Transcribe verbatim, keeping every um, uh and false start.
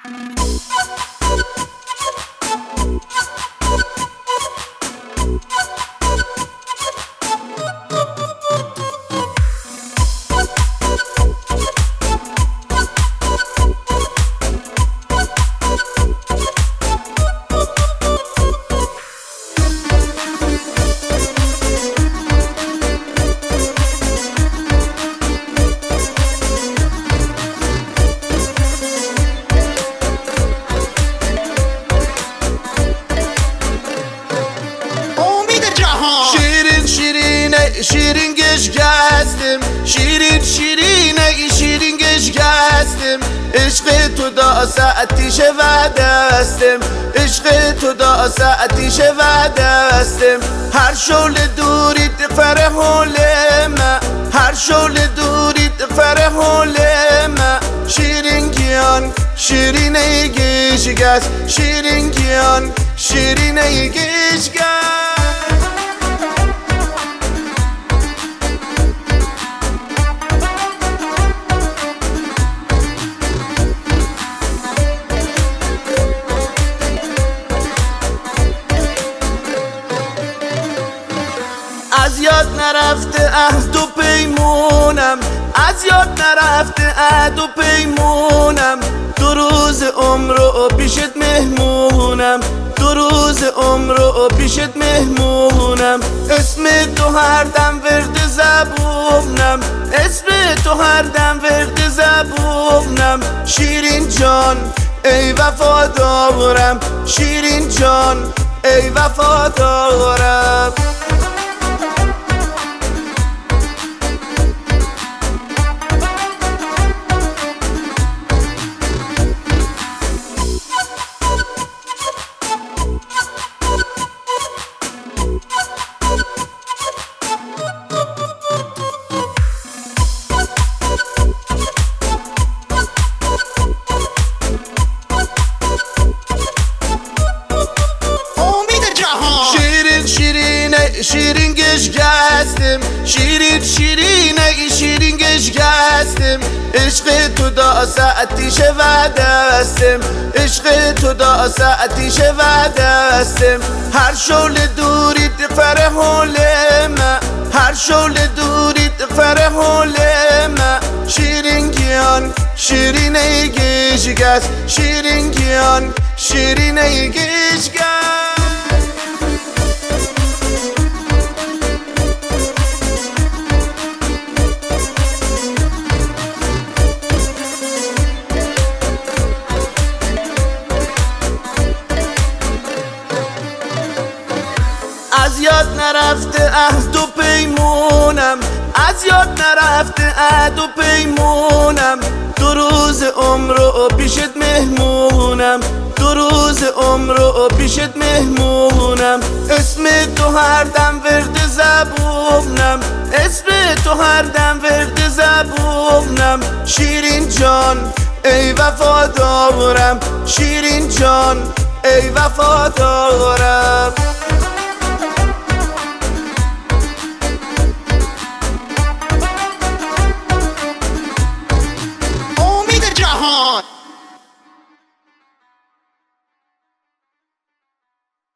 شیرین گشگستم شیرین شیرینه شیرین گشگستم عشق تو دا ساعتیش و دستم عشق تو دا ساعتیش و دستم هر شول دورید فره حولم هر شول دورید فره حولم شیرین گیان شیرینه گشگست شیرین گیان شیرینه گشگست از یاد نرفته عهد و پیمونم از یاد نرفته عهد و پیمونم دو روز عمرو پیشت مهمونم دو روز عمرو پیشت مهمونم اسم تو هر دم ورد زبونم اسم تو هر دم ورد زبونم شیرین جان ای وفادارم شیرین جان ای وفادارم شیرین گشگستم شیرین شیرینه شیرین گشگستم عشق تو دا ساعتیش و دستم عشق تو دا ساعتیش و دستم هر شول دورید فره حولم هر شول دورید فره حولم شیرین گیان شیرینه گشگست شیرین گیان شیرینه گشگست از یاد نرفته عهد و پیمونم از یاد نرفته عهد و پیمونم دو روز عمرو پیشت مهمونم دو روز عمرو پیشت مهمونم اسم تو هر دم ورد زبونم اسم تو هر دم ورد زبونم شیرین جان ای وفادارم شیرین جان ای وفادارم